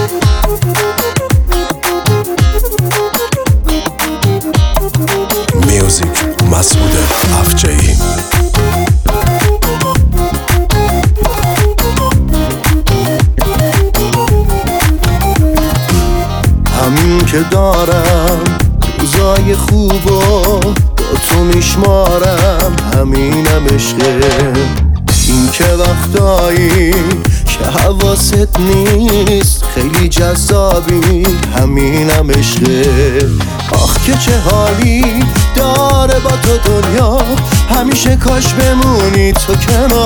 میوزیک مسعود افجعی. همین که دارم روزای خوبو با تو میشمارم، همینم عشقه. این که وقتایی که حواست نیست خیلی جذابی، همینم عشقه. آخ که چه حالی داره با تو دنیا، همیشه کاش بمونی تو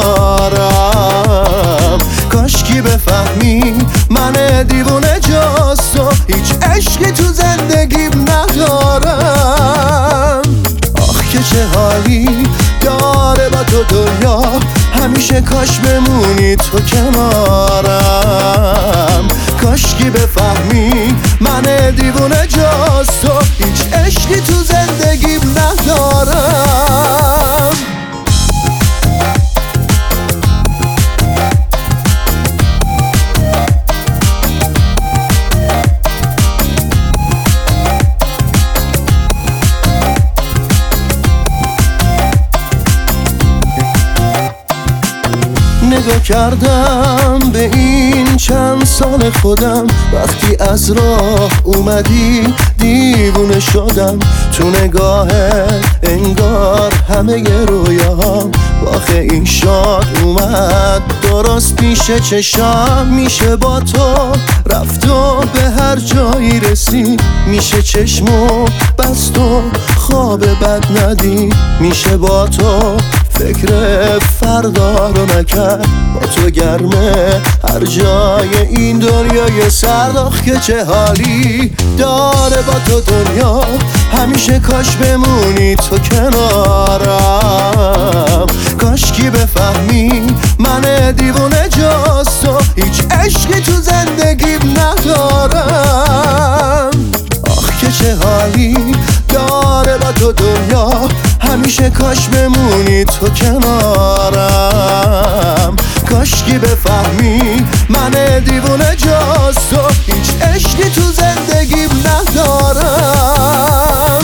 کنارم. کاش کی بفهمی من دیوونه جاست و هیچ عشقی تو زندگیم ندارم. آخ که چه حالی داره با تو دنیا، همیشه کاش بمونی تو کنارم. کاش کی بفهمی من دیوونه جاست و هیچ عشقی تو زندگیم ندارم. نگاه کردم به این چند سال خودم، وقتی از راه اومدی دیوونه شدم. تو نگاهت انگار همه رویاهام واقع این شاد اومد درست پیش چشم. میشه با تو رفت و به هر جایی رسید، میشه چشمو بست و خواب بد ندی. میشه با تو فکر فردا رو نکرد، با تو گرمه هر جای این دنیای سرد. آخ که چه حالی داره با تو دنیا، همیشه کاش بمونی تو کنارم. کاش کی بفهمی من دیوونه جاست و هیچ عشقی تو زندگیم ندارم. آخ که چه حالی داره با تو دنیا، همیشه کاش بمونی تو کنارم. کاش کی بفهمی من دیوونه جاست و هیچ عشقی تو زندگیم ندارم.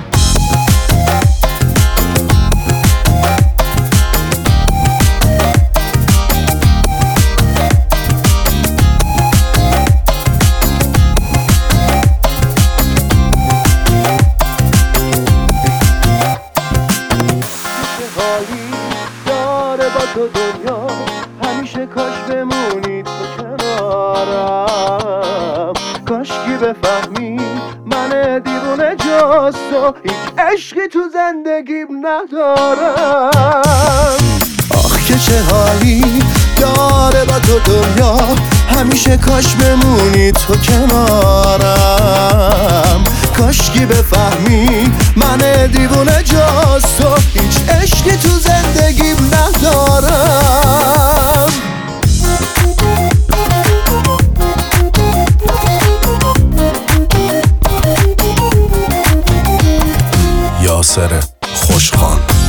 داره با تو دنیا، همیشه کاش بمونی تو کنارم. کاش کی بفهمی من دیوونه جاست و هیچ عشقی تو زندگیم ندارم. آخ که چه حالی داره با تو دنیا، همیشه کاش بمونی تو کنارم. کاش کی بفهمی من دیوونه جاست و هیچ عشقی تو زندگیم ندارم. یاسر خوشخوان.